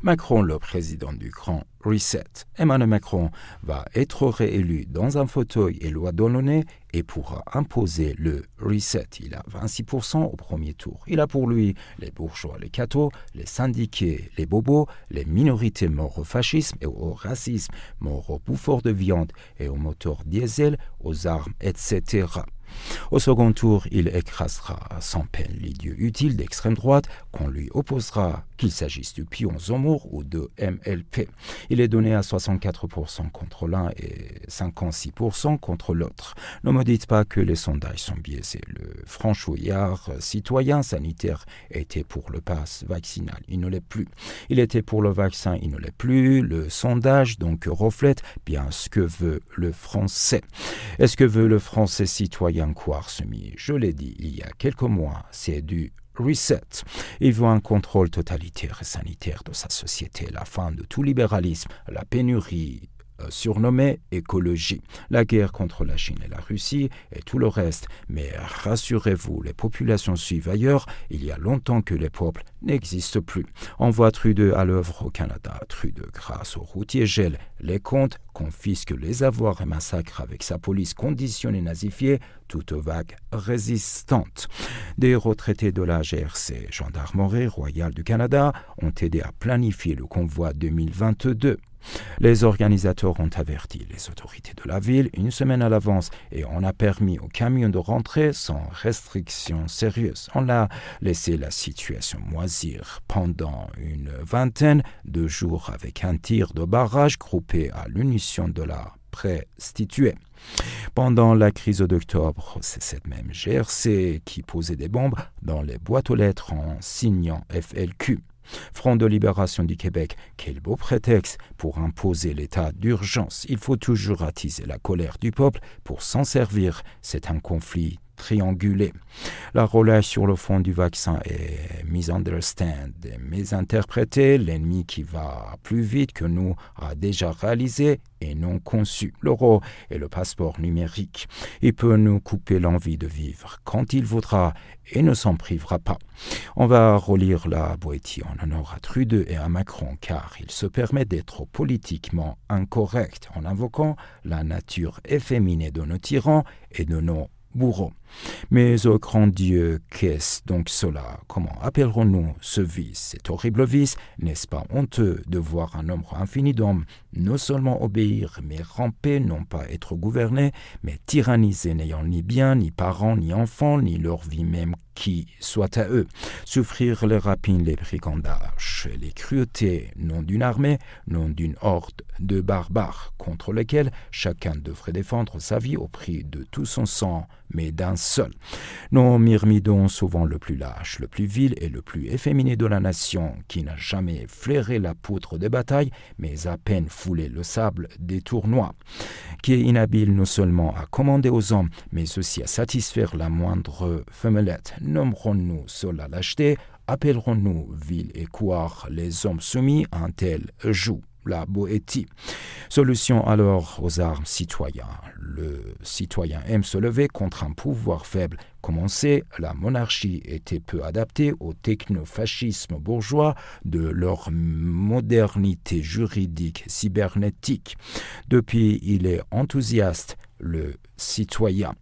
Macron, le président du Grand Reset. Emmanuel Macron va être réélu dans un fauteuil et loi Delaunay et pourra imposer le Reset. Il a 26% au premier tour. Il a pour lui les bourgeois, les cathos, les syndiqués, les bobos, les minorités morts au fascisme et au racisme, morts aux bouffeurs de viande et aux moteurs diesel, aux armes, etc. Au second tour, il écrasera sans peine l'idiot utile d'extrême droite qu'on lui opposera, qu'il s'agisse du pion Zemmour ou de MLP. Il est donné à 64% contre l'un et 56% contre l'autre. Ne me dites pas que les sondages sont biaisés. Le franchouillard citoyen sanitaire était pour le pass vaccinal. Il ne l'est plus. Il était pour le vaccin. Il ne l'est plus. Le sondage donc reflète bien ce que veut le Français. Est-ce que veut le Français citoyen Couard-Semi? Je l'ai dit il y a quelques mois, c'est du Reset. Il veut un contrôle totalitaire et sanitaire de sa société, la fin de tout libéralisme, la pénurie surnommée écologie, la guerre contre la Chine et la Russie et tout le reste. Mais rassurez-vous, les populations suivent ailleurs. Il y a longtemps que les peuples n'existent plus. On voit Trudeau à l'œuvre au Canada. Trudeau, grâce aux routiers, gèle les comptes, confisque les avoirs et massacre avec sa police conditionnée nazifiée toute vague résistante. Des retraités de la GRC, Gendarmerie royale du Canada, ont aidé à planifier le convoi 2022. Les organisateurs ont averti les autorités de la ville une semaine à l'avance et on a permis aux camions de rentrer sans restrictions sérieuses. On a laissé la situation moisir pendant une vingtaine de jours avec un tir de barrage groupé à l'unisson de la prostituée. Pendant la crise d'octobre, c'est cette même GRC qui posait des bombes dans les boîtes aux lettres en signant FLQ. Front de libération du Québec, quel beau prétexte pour imposer l'état d'urgence. Il faut toujours attiser la colère du peuple pour s'en servir. C'est un conflit triangulé. La relation sur le fond du vaccin est misunderstand, mésinterprétée. L'ennemi qui va plus vite que nous a déjà réalisé et non conçu. L'euro est le passeport numérique. Il peut nous couper l'envie de vivre quand il voudra et ne s'en privera pas. On va relire la Boétie en honneur à Trudeau et à Macron car il se permet d'être politiquement incorrect en invoquant la nature efféminée de nos tyrans et de nos bourreaux. Mais au grand Dieu, qu'est-ce donc cela? Comment appellerons-nous ce vice? Cet horrible vice, n'est-ce pas honteux de voir un nombre infini d'hommes non seulement obéir, mais ramper, non pas être gouvernés, mais tyrannisés, n'ayant ni bien, ni parents, ni enfants, ni leur vie même qui soit à eux. Souffrir les rapines, les brigandages, les cruautés, non d'une armée, non d'une horde de barbares, contre lesquels chacun devrait défendre sa vie au prix de tout son sang, mais d'un seul. Nos myrmidons, souvent le plus lâche, le plus vil et le plus efféminé de la nation, qui n'a jamais flairé la poutre des batailles, mais à peine foulé le sable des tournois, qui est inhabile non seulement à commander aux hommes, mais aussi à satisfaire la moindre femmelette. Nommerons-nous cela lâcheté, appellerons-nous vil et couard les hommes soumis à un tel joug? La Boétie. Solution alors aux armes citoyens. Le citoyen aime se lever contre un pouvoir faible. Comme on sait, la monarchie était peu adaptée au technofascisme bourgeois de leur modernité juridique cybernétique. Depuis, il est enthousiaste, le citoyen.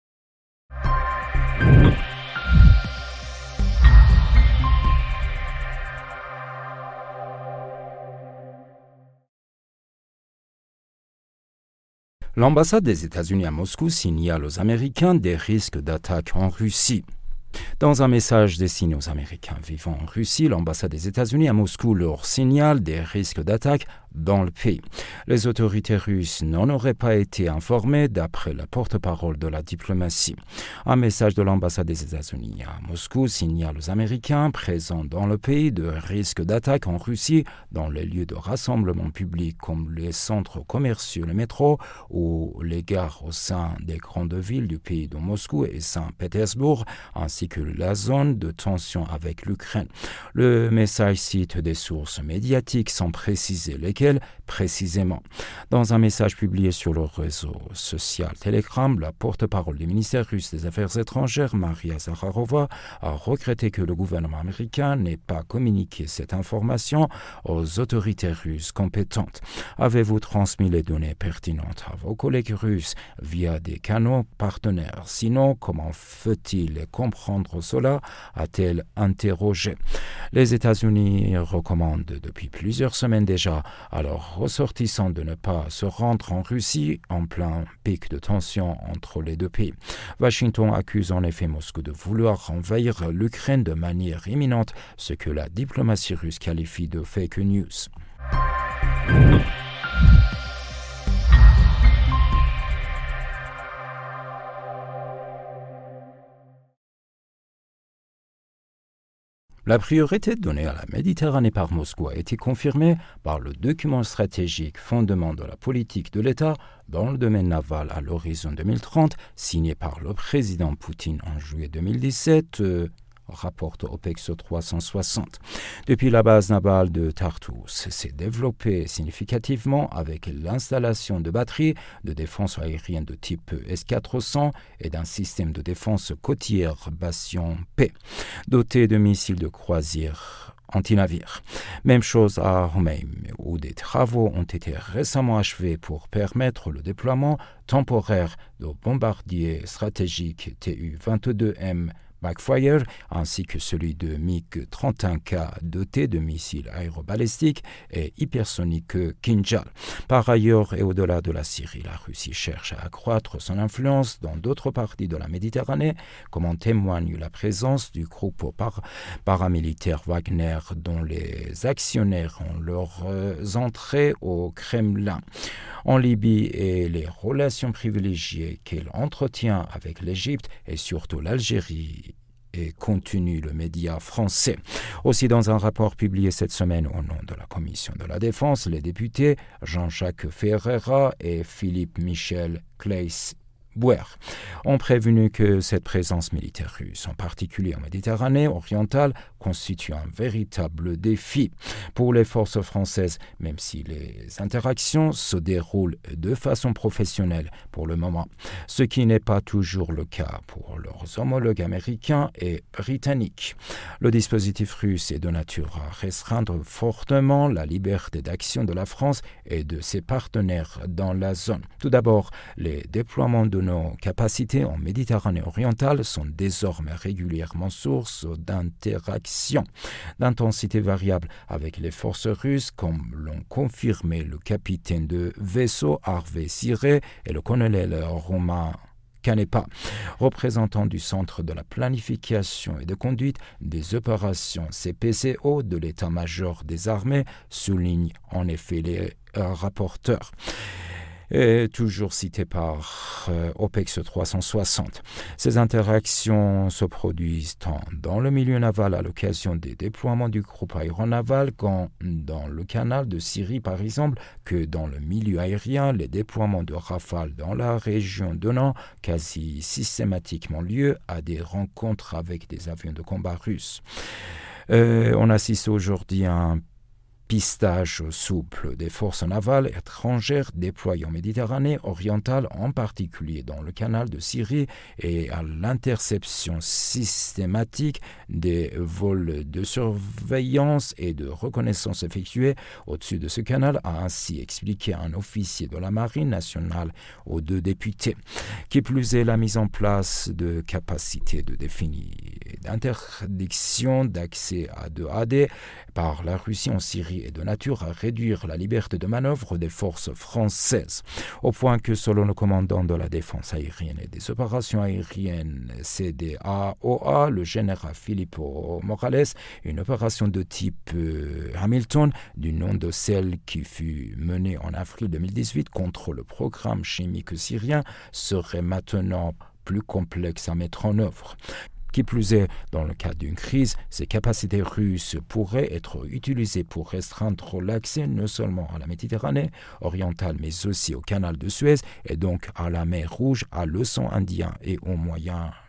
L'ambassade des États-Unis à Moscou signale aux Américains des risques d'attaque en Russie. Dans un message destiné aux Américains vivant en Russie, l'ambassade des États-Unis à Moscou leur signale des risques d'attaque dans le pays. Les autorités russes n'en auraient pas été informées d'après la porte-parole de la diplomatie. Un message de l'ambassade des États-Unis à Moscou signale aux Américains présents dans le pays de risques d'attaque en Russie dans les lieux de rassemblement public comme les centres commerciaux, les métros ou les gares au sein des grandes villes du pays de Moscou et Saint-Pétersbourg, ainsi que la zone de tension avec l'Ukraine. Le message cite des sources médiatiques sans préciser lesquelles laquelle précisément. Dans un message publié sur le réseau social Telegram, la porte-parole du ministère russe des Affaires étrangères, Maria Zakharova, a regretté que le gouvernement américain n'ait pas communiqué cette information aux autorités russes compétentes. Avez-vous transmis les données pertinentes à vos collègues russes via des canaux partenaires? Sinon, comment faut-il comprendre cela? A-t-elle interrogé. Les États-Unis recommandent depuis plusieurs semaines déjà à leurs ressortissants de ne pas se rendre en Russie en plein pic de tension entre les deux pays. Washington accuse en effet Moscou de vouloir envahir l'Ukraine de manière imminente, ce que la diplomatie russe qualifie de fake news. La priorité donnée à la Méditerranée par Moscou a été confirmée par le document stratégique fondement de la politique de l'État dans le domaine naval à l'horizon 2030, signé par le président Poutine en juillet 2017, rapporte OPEX 360. Depuis la base navale de Tartus s'est développée significativement avec l'installation de batteries de défense aérienne de type S-400 et d'un système de défense côtière Bastion P, doté de missiles de croisière anti-navires. Même chose à Romeim, où des travaux ont été récemment achevés pour permettre le déploiement temporaire de bombardiers stratégiques Tu-22M Backfire, ainsi que celui de MiG-31K doté de missiles aérobalistiques et hypersoniques Kinjal. Par ailleurs et au-delà de la Syrie, la Russie cherche à accroître son influence dans d'autres parties de la Méditerranée, comme en témoigne la présence du groupe paramilitaire Wagner, dont les actionnaires ont leurs entrées au Kremlin. En Libye et les relations privilégiées qu'elle entretient avec l'Égypte et surtout l'Algérie, et continue le média français. Aussi, dans un rapport publié cette semaine au nom de la Commission de la Défense, les députés Jean-Jacques Ferreira et Philippe Michel Claes Bouer ont prévenu que cette présence militaire russe, en particulier en Méditerranée orientale, constitue un véritable défi pour les forces françaises, même si les interactions se déroulent de façon professionnelle pour le moment, ce qui n'est pas toujours le cas pour leurs homologues américains et britanniques. Le dispositif russe est de nature à restreindre fortement la liberté d'action de la France et de ses partenaires dans la zone. Tout d'abord, les déploiements de nos capacités en Méditerranée orientale sont désormais régulièrement source d'interactions d'intensité variable avec les forces russes, comme l'ont confirmé le capitaine de vaisseau Harvey Siré et le colonel Romain Canepa, représentant du Centre de la planification et de conduite des opérations CPCO de l'état-major des armées, soulignent en effet les rapporteurs. Et toujours cité par OPEX 360. Ces interactions se produisent tant dans le milieu naval à l'occasion des déploiements du groupe aéronaval quand dans le canal de Syrie par exemple, que dans le milieu aérien, les déploiements de Rafale dans la région donnant quasi systématiquement lieu à des rencontres avec des avions de combat russes. On assiste aujourd'hui à un pistage souple des forces navales étrangères déployées en Méditerranée orientale, en particulier dans le canal de Syrie, et à l'interception systématique des vols de surveillance et de reconnaissance effectués au-dessus de ce canal, a ainsi expliqué un officier de la Marine nationale aux deux députés. Qui plus est, la mise en place de capacités de défini d'interdiction d'accès à 2AD par la Russie en Syrie est de nature à réduire la liberté de manœuvre des forces françaises, au point que selon le commandant de la défense aérienne et des opérations aériennes CDAOA, le général Filippo Morales, une opération de type Hamilton, du nom de celle qui fut menée en avril 2018 contre le programme chimique syrien, serait maintenant plus complexe à mettre en œuvre. Qui plus est, dans le cas d'une crise, ces capacités russes pourraient être utilisées pour restreindre l'accès non seulement à la Méditerranée orientale, mais aussi au canal de Suez et donc à la mer Rouge, à l'océan Indien et au Moyen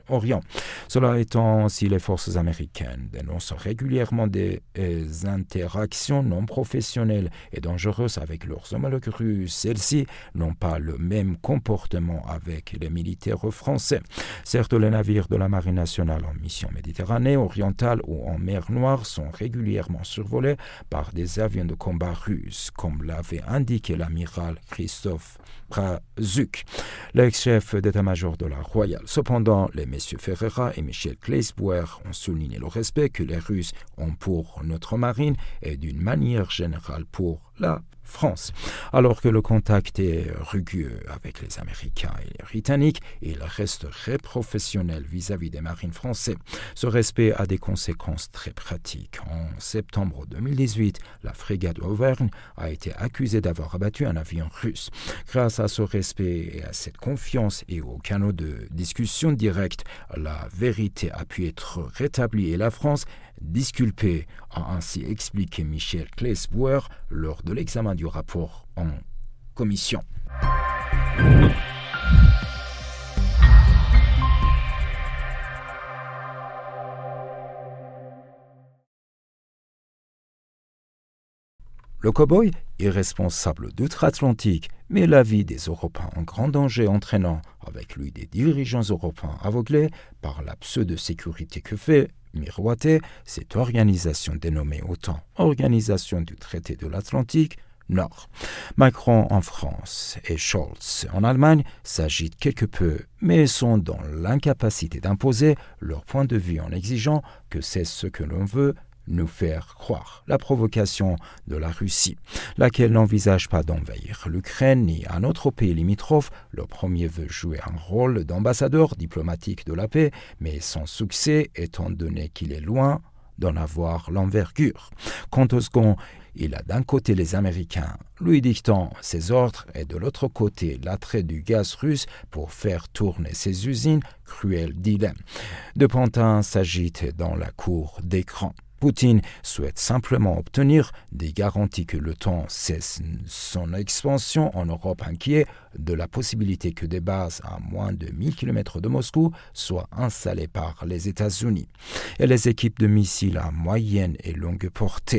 Moyen-Orient. Cela étant, si les forces américaines dénoncent régulièrement des interactions non professionnelles et dangereuses avec leurs homologues russes, celles-ci n'ont pas le même comportement avec les militaires français. Certes, les navires de la Marine nationale en mission Méditerranée orientale ou en mer Noire sont régulièrement survolés par des avions de combat russes, comme l'avait indiqué l'amiral Christophe Braszuk, l'ex-chef d'état-major de la Royale. Cependant, les messieurs Ferreira et Michel Claesbauer ont souligné le respect que les Russes ont pour notre marine et d'une manière générale pour la France. Alors que le contact est rugueux avec les Américains et les Britanniques, il reste très professionnel vis-à-vis des marines français. Ce respect a des conséquences très pratiques. En septembre 2018, la frégate Auvergne a été accusée d'avoir abattu un avion russe. Grâce à ce respect et à cette confiance et aux canaux de discussion directe, la vérité a pu être rétablie et la France disculpée, a ainsi expliqué Michel Claesbauer lors de l'examen du rapport en commission. Le cow-boy est responsable d'outre-Atlantique, met la vie des Européens en grand danger, entraînant avec lui des dirigeants européens aveuglés par la pseudo-sécurité que fait miroiter cette organisation dénommée autant Organisation du traité de l'Atlantique Nord. Macron en France et Scholz en Allemagne s'agitent quelque peu, mais sont dans l'incapacité d'imposer leur point de vue en exigeant que c'est ce que l'on veut nous faire croire. La provocation de la Russie, laquelle n'envisage pas d'envahir l'Ukraine ni un autre pays limitrophe. Le premier veut jouer un rôle d'ambassadeur diplomatique de la paix, mais sans succès étant donné qu'il est loin d'en avoir l'envergure. Quant au second, il a d'un côté les Américains lui dictant ses ordres et de l'autre côté l'attrait du gaz russe pour faire tourner ses usines. Cruel dilemme. Deux pantins s'agitent dans la cour d'écran. Poutine souhaite simplement obtenir des garanties que l'OTAN cesse son expansion en Europe, inquiet de la possibilité que des bases à moins de 1000 km de Moscou soient installées par les États-Unis et les équipes de missiles à moyenne et longue portée.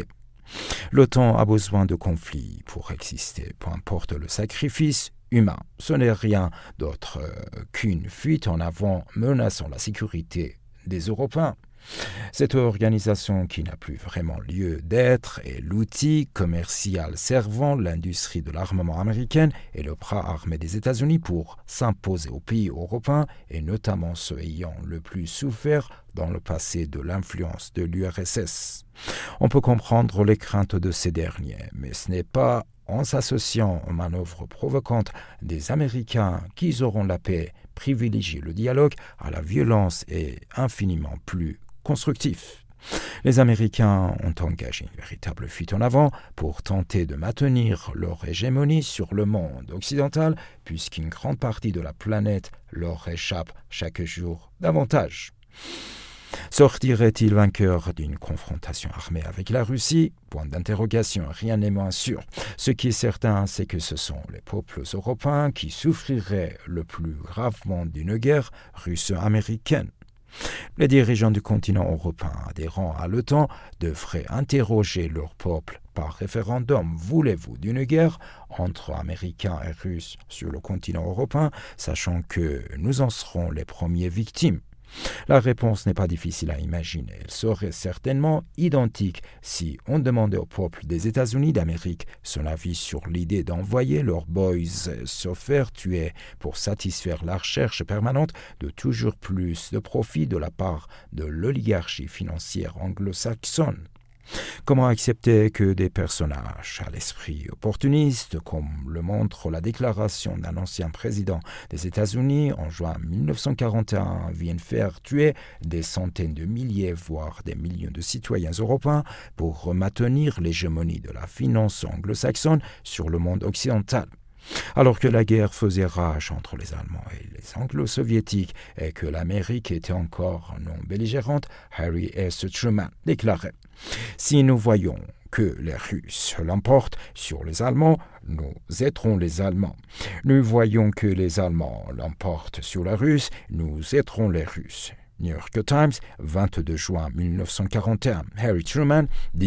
L'OTAN a besoin de conflits pour exister, peu importe le sacrifice humain. Ce n'est rien d'autre qu'une fuite en avant menaçant la sécurité des Européens. Cette organisation qui n'a plus vraiment lieu d'être est l'outil commercial servant l'industrie de l'armement américaine et le bras armé des États-Unis pour s'imposer aux pays européens et notamment ceux ayant le plus souffert dans le passé de l'influence de l'URSS. On peut comprendre les craintes de ces derniers, mais ce n'est pas en s'associant aux manœuvres provocantes des Américains qu'ils auront la paix, privilégier le dialogue à la violence est infiniment plus constructif. Les Américains ont engagé une véritable fuite en avant pour tenter de maintenir leur hégémonie sur le monde occidental, puisqu'une grande partie de la planète leur échappe chaque jour davantage. Sortirait-il vainqueur d'une confrontation armée avec la Russie? Point d'interrogation, rien n'est moins sûr. Ce qui est certain, c'est que ce sont les peuples européens qui souffriraient le plus gravement d'une guerre russo-américaine. Les dirigeants du continent européen adhérents à l'OTAN devraient interroger leur peuple par référendum. Voulez-vous d'une guerre entre Américains et Russes sur le continent européen, sachant que nous en serons les premières victimes? La réponse n'est pas difficile à imaginer. Elle serait certainement identique si on demandait au peuple des États-Unis d'Amérique son avis sur l'idée d'envoyer leurs boys se faire tuer pour satisfaire la recherche permanente de toujours plus de profit de la part de l'oligarchie financière anglo-saxonne. Comment accepter que des personnages à l'esprit opportuniste, comme le montre la déclaration d'un ancien président des États-Unis en juin 1941, viennent faire tuer des centaines de milliers, voire des millions de citoyens européens pour maintenir l'hégémonie de la finance anglo-saxonne sur le monde occidental? Alors que la guerre faisait rage entre les Allemands et les Anglo-Soviétiques et que l'Amérique était encore non belligérante, Harry S. Truman déclarait « Si nous voyons que les Russes l'emportent sur les Allemands, nous aiderons les Allemands. Nous voyons que les Allemands l'emportent sur la Russe, nous aiderons les Russes. New York Times, 22 juin 1941. Harry Truman,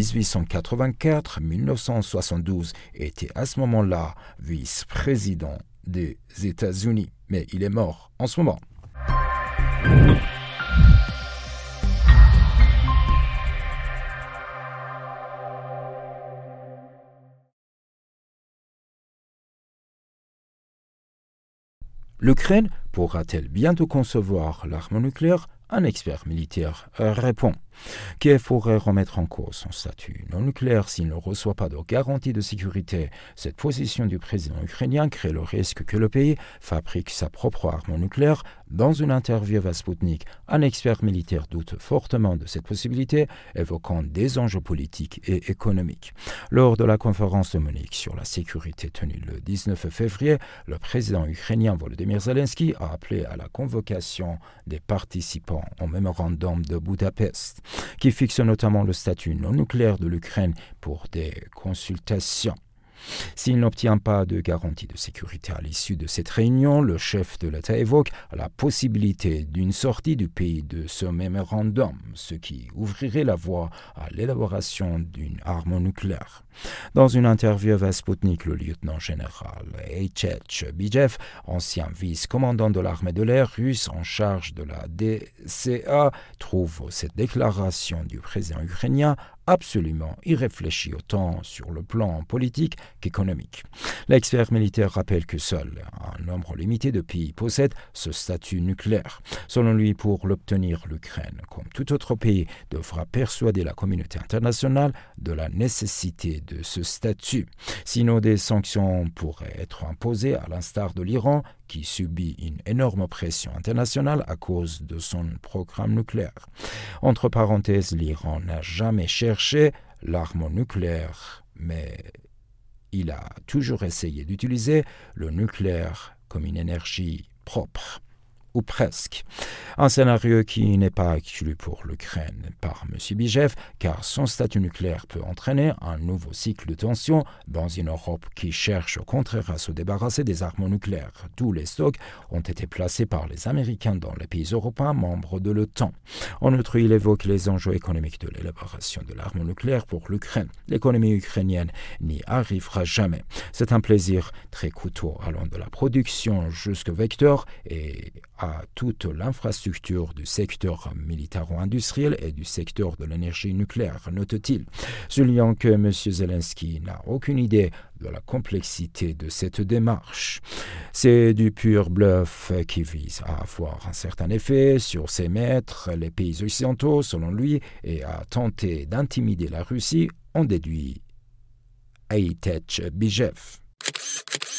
1884-1972, était à ce moment-là vice-président des États-Unis. Mais il est mort en ce moment. L'Ukraine pourra-t-elle bientôt concevoir l'arme nucléaire? Un expert militaire répond. Kiev pourrait remettre en cause son statut non nucléaire s'il ne reçoit pas de garantie de sécurité. Cette position du président ukrainien crée le risque que le pays fabrique sa propre arme nucléaire. Dans une interview à Sputnik, un expert militaire doute fortement de cette possibilité, évoquant des enjeux politiques et économiques. Lors de la conférence de Munich sur la sécurité tenue le 19 février, le président ukrainien Volodymyr Zelensky a appelé à la convocation des participants au mémorandum de Budapest, qui fixe notamment le statut non nucléaire de l'Ukraine pour des consultations. S'il n'obtient pas de garantie de sécurité à l'issue de cette réunion, le chef de l'État évoque la possibilité d'une sortie du pays de ce mémorandum, ce qui ouvrirait la voie à l'élaboration d'une arme nucléaire. Dans une interview à Sputnik, le lieutenant-général Eitch Bijev, ancien vice-commandant de l'armée de l'air russe en charge de la DCA, trouve cette déclaration du président ukrainien absolument irréfléchie autant sur le plan politique qu'économique. L'expert militaire rappelle que seul un nombre limité de pays possède ce statut nucléaire. Selon lui, pour l'obtenir, l'Ukraine, comme tout autre pays, devra persuader la communauté internationale de la nécessité de ce statut. Sinon, des sanctions pourraient être imposées, à l'instar de l'Iran, qui subit une énorme pression internationale à cause de son programme nucléaire. Entre parenthèses, l'Iran n'a jamais cherché l'arme nucléaire, mais il a toujours essayé d'utiliser le nucléaire comme une énergie propre, ou presque. Un scénario qui n'est pas exclu pour l'Ukraine par M. Bijev, car son statut nucléaire peut entraîner un nouveau cycle de tension dans une Europe qui cherche au contraire à se débarrasser des armes nucléaires. Tous les stocks ont été placés par les Américains dans les pays européens membres de l'OTAN. En outre, il évoque les enjeux économiques de l'élaboration de l'arme nucléaire pour l'Ukraine. L'économie ukrainienne n'y arrivera jamais. C'est un plaisir très coûteux allant de la production jusqu'au vecteur et à toute l'infrastructure du secteur militaro-industriel et du secteur de l'énergie nucléaire, note-t-il, soulignant que M. Zelensky n'a aucune idée de la complexité de cette démarche. C'est du pur bluff qui vise à avoir un certain effet sur ses maîtres, les pays occidentaux, selon lui, et à tenter d'intimider la Russie, en déduit Eitch Bijev.